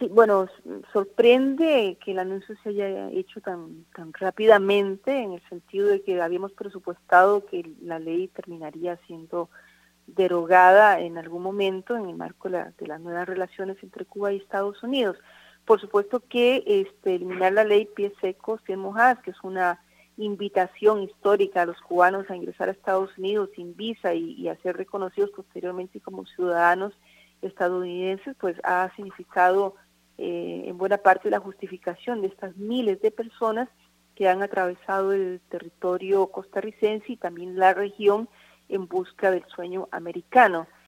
Sí, bueno, sorprende que el anuncio se haya hecho tan rápidamente, en el sentido de que habíamos presupuestado que la ley terminaría siendo derogada en algún momento en el marco de las nuevas relaciones entre Cuba y Estados Unidos. Por supuesto que eliminar la ley pies secos, pies mojadas, que es una invitación histórica a los cubanos a ingresar a Estados Unidos sin visa y a ser reconocidos posteriormente como ciudadanos estadounidenses, pues ha significado en buena parte la justificación de estas miles de personas que han atravesado el territorio costarricense y también la región en busca del sueño americano.